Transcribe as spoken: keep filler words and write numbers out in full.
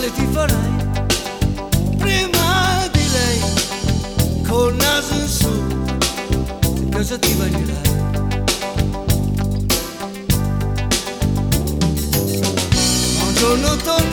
cose ti farai prima di lei, col naso in su, cosa ti bagnerai? Un giorno torno